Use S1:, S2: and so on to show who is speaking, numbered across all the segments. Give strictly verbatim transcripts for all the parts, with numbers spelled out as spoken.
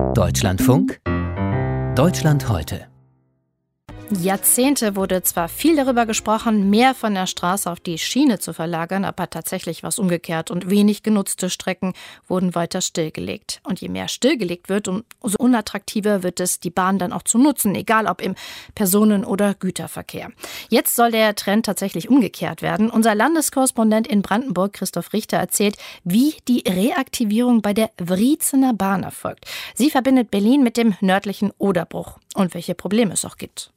S1: Deutschlandfunk Deutschland heute.
S2: Jahrzehnte wurde zwar viel darüber gesprochen, mehr von der Straße auf die Schiene zu verlagern, aber tatsächlich war es umgekehrt und wenig genutzte Strecken wurden weiter stillgelegt. Und je mehr stillgelegt wird, umso unattraktiver wird es, die Bahn dann auch zu nutzen, egal ob im Personen- oder Güterverkehr. Jetzt soll der Trend tatsächlich umgekehrt werden. Unser Landeskorrespondent in Brandenburg, Christoph Richter, erzählt, wie die Reaktivierung bei der Wriezener Bahn erfolgt. Sie verbindet Berlin mit dem nördlichen Oderbruch und welche Probleme es auch gibt.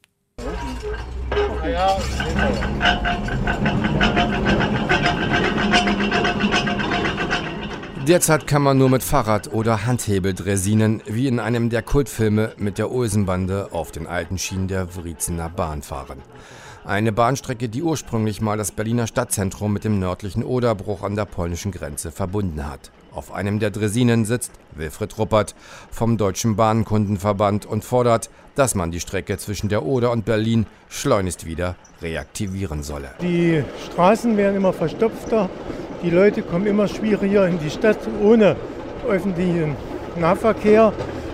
S3: Derzeit kann man nur mit Fahrrad oder Handhebeldresinen wie in einem der Kultfilme mit der Olsenbande auf den alten Schienen der Wriezener Bahn fahren. Eine Bahnstrecke, die ursprünglich mal das Berliner Stadtzentrum mit dem nördlichen Oderbruch an der polnischen Grenze verbunden hat. Auf einem der Dresinen sitzt Wilfried Ruppert vom Deutschen Bahnkundenverband und fordert, dass man die Strecke zwischen der Oder und Berlin schleunigst wieder reaktivieren solle.
S4: Die Straßen werden immer verstopfter, die Leute kommen immer schwieriger in die Stadt ohne öffentlichen Nahverkehr.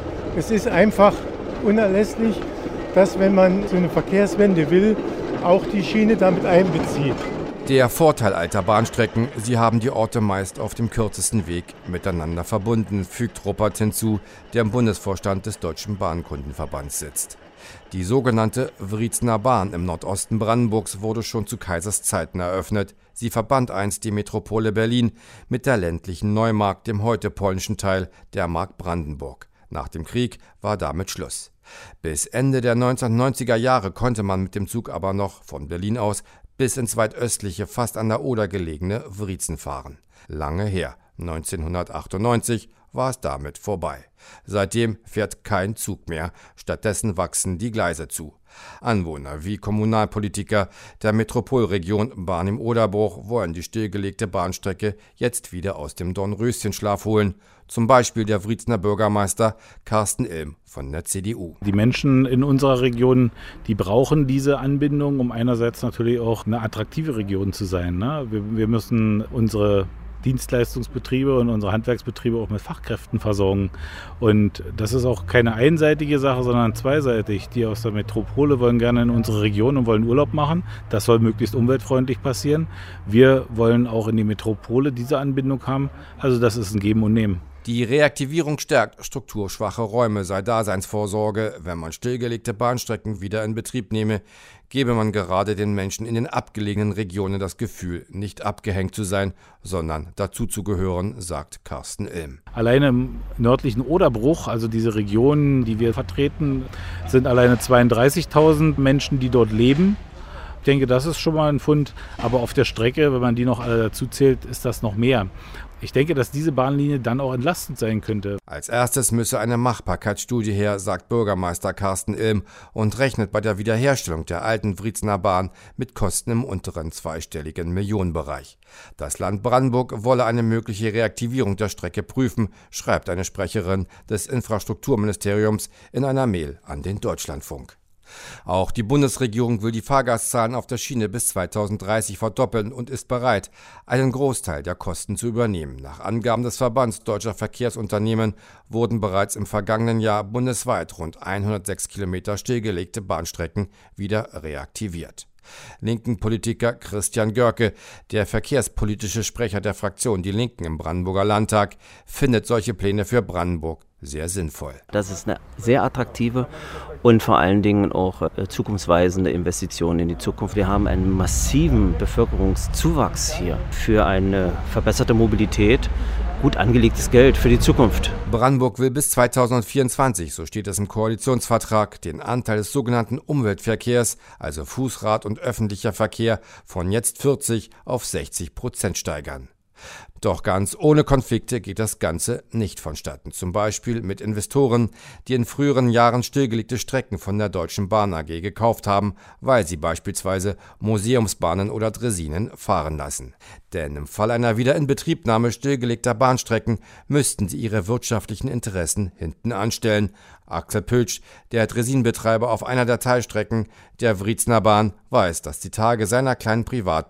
S4: Es ist einfach unerlässlich, dass, wenn man so eine Verkehrswende will, auch die Schiene damit einbezieht.
S3: Der Vorteil alter Bahnstrecken, sie haben die Orte meist auf dem kürzesten Weg miteinander verbunden, fügt Ruppert hinzu, der im Bundesvorstand des Deutschen Bahnkundenverbands sitzt. Die sogenannte Wriezener Bahn im Nordosten Brandenburgs wurde schon zu Kaisers Zeiten eröffnet. Sie verband einst die Metropole Berlin mit der ländlichen Neumark, dem heute polnischen Teil der Mark Brandenburg. Nach dem Krieg war damit Schluss. Bis Ende der neunzehnhundertneunziger Jahre konnte man mit dem Zug aber noch von Berlin aus bis ins weit östliche, fast an der Oder gelegene Wriezen fahren. Lange her, neunzehnhundertachtundneunzig, war es damit vorbei. Seitdem fährt kein Zug mehr, stattdessen wachsen die Gleise zu. Anwohner wie Kommunalpolitiker der Metropolregion Bahn im Oderbruch wollen die stillgelegte Bahnstrecke jetzt wieder aus dem Dornröschenschlaf holen. Zum Beispiel der Wriezener Bürgermeister Carsten Ilm von der C D U.
S5: Die Menschen in unserer Region, die brauchen diese Anbindung, um einerseits natürlich auch eine attraktive Region zu sein. Ne? Wir, wir müssen unsere Dienstleistungsbetriebe und unsere Handwerksbetriebe auch mit Fachkräften versorgen. Und das ist auch keine einseitige Sache, sondern zweiseitig. Die aus der Metropole wollen gerne in unsere Region und wollen Urlaub machen. Das soll möglichst umweltfreundlich passieren. Wir wollen auch in die Metropole diese Anbindung haben. Also das ist ein Geben und Nehmen.
S3: Die Reaktivierung stärkt strukturschwache Räume, sei Daseinsvorsorge. Wenn man stillgelegte Bahnstrecken wieder in Betrieb nehme, gebe man gerade den Menschen in den abgelegenen Regionen das Gefühl, nicht abgehängt zu sein, sondern dazuzugehören, sagt Carsten Ilm.
S5: Alleine im nördlichen Oderbruch, also diese Regionen, die wir vertreten, sind alleine zweiunddreißigtausend Menschen, die dort leben. Ich denke, das ist schon mal ein Fund, aber auf der Strecke, wenn man die noch alle dazu zählt, ist das noch mehr. Ich denke, dass diese Bahnlinie dann auch entlastend sein könnte.
S3: Als erstes müsse eine Machbarkeitsstudie her, sagt Bürgermeister Carsten Ilm und rechnet bei der Wiederherstellung der alten Wriezener Bahn mit Kosten im unteren zweistelligen Millionenbereich. Das Land Brandenburg wolle eine mögliche Reaktivierung der Strecke prüfen, schreibt eine Sprecherin des Infrastrukturministeriums in einer Mail an den Deutschlandfunk. Auch die Bundesregierung will die Fahrgastzahlen auf der Schiene bis zweitausenddreißig verdoppeln und ist bereit, einen Großteil der Kosten zu übernehmen. Nach Angaben des Verbands Deutscher Verkehrsunternehmen wurden bereits im vergangenen Jahr bundesweit rund hundertsechs Kilometer stillgelegte Bahnstrecken wieder reaktiviert. Linken Politiker Christian Görke, der verkehrspolitische Sprecher der Fraktion Die Linken im Brandenburger Landtag, findet solche Pläne für Brandenburg sehr sinnvoll.
S6: Das ist eine sehr attraktive und vor allen Dingen auch äh, zukunftsweisende Investition in die Zukunft. Wir haben einen massiven Bevölkerungszuwachs hier für eine verbesserte Mobilität. Gut angelegtes Geld für die Zukunft.
S3: Brandenburg will bis zweitausendvierundzwanzig, so steht es im Koalitionsvertrag, den Anteil des sogenannten Umweltverkehrs, also Fußrad und öffentlicher Verkehr, von jetzt vierzig auf sechzig Prozent steigern. Doch ganz ohne Konflikte geht das Ganze nicht vonstatten. Zum Beispiel mit Investoren, die in früheren Jahren stillgelegte Strecken von der Deutschen Bahn A G gekauft haben, weil sie beispielsweise Museumsbahnen oder Dresinen fahren lassen. Denn im Fall einer Wiederinbetriebnahme stillgelegter Bahnstrecken müssten sie ihre wirtschaftlichen Interessen hinten anstellen. Axel Pötsch, der Dresinenbetreiber auf einer der Teilstrecken der Wriezener Bahn, weiß, dass die Tage seiner kleinen Privatbahn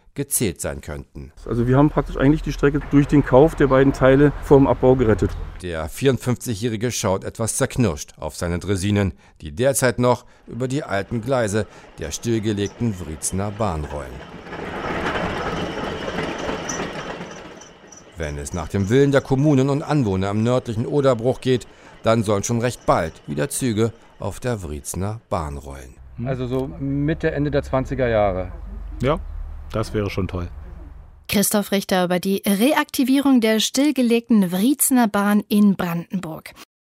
S3: gezählt sein könnten.
S7: Also wir haben praktisch eigentlich die Strecke durch den Kauf der beiden Teile vor dem Abbau gerettet.
S3: Der vierundfünfzigjährige schaut etwas zerknirscht auf seine Draisinen, die derzeit noch über die alten Gleise der stillgelegten Wriezener Bahn rollen. Wenn es nach dem Willen der Kommunen und Anwohner am nördlichen Oderbruch geht, dann sollen schon recht bald wieder Züge auf der Wriezener Bahn rollen.
S8: Also so Mitte, Ende der zwanziger Jahre.
S5: Ja, das wäre schon toll.
S2: Christoph Richter über die Reaktivierung der stillgelegten Wriezener Bahn in Brandenburg.